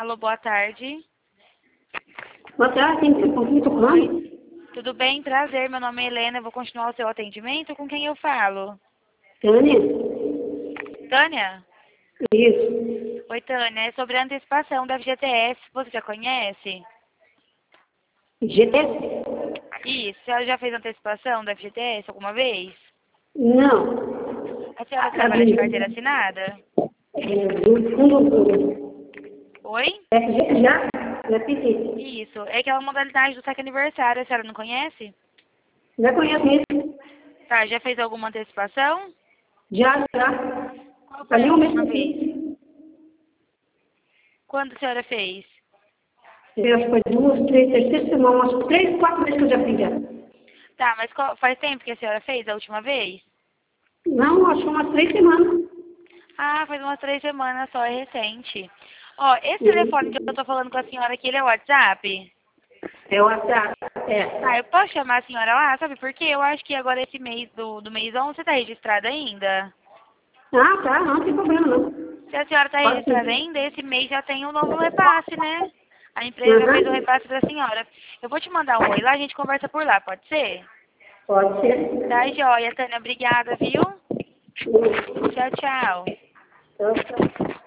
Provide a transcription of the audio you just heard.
Alô, boa tarde. Boa tarde, com quem tô falando? Tudo bem? Prazer, meu nome é Helena, eu vou continuar o seu atendimento. Com quem eu falo? Tânia? Tânia? Isso. Oi, Tânia, é sobre a antecipação da FGTS, você já conhece? GTS? Isso, a senhora já fez antecipação da FGTS alguma vez? Não. A senhora trabalha de carteira assinada? Do fundo. Oi? FG já? Já pedi. Isso, é aquela modalidade do saque aniversário, a senhora não conhece? Já conheço isso? Tá, já fez alguma antecipação? Já. Qual foi Ali a um mês última que vez? fiz. Quando a senhora fez? Eu acho que foi 2, 3, terceira semana, umas 3, 4 vezes que eu já fiz já. Tá, mas faz tempo que a senhora fez a última vez? Não, acho que umas 3 semanas. Ah, faz umas 3 semanas só, é recente. Ó, esse telefone que eu tô falando com a senhora aqui, ele é o WhatsApp? É o WhatsApp. É. Ah, eu posso chamar a senhora lá, sabe por quê? Eu acho que agora esse mês do mês 11, você tá registrada ainda? Ah, tá, não tem problema não. Se a senhora tá Pode registrada sim. ainda, esse mês já tem um novo repasse, né? A empresa já fez o Aham. repasse pra senhora. Eu vou te mandar um oi lá, a gente conversa por lá, pode ser? Pode ser. Tá, joia, Tânia, obrigada, viu? Sim. Tchau, tchau. Então, tá.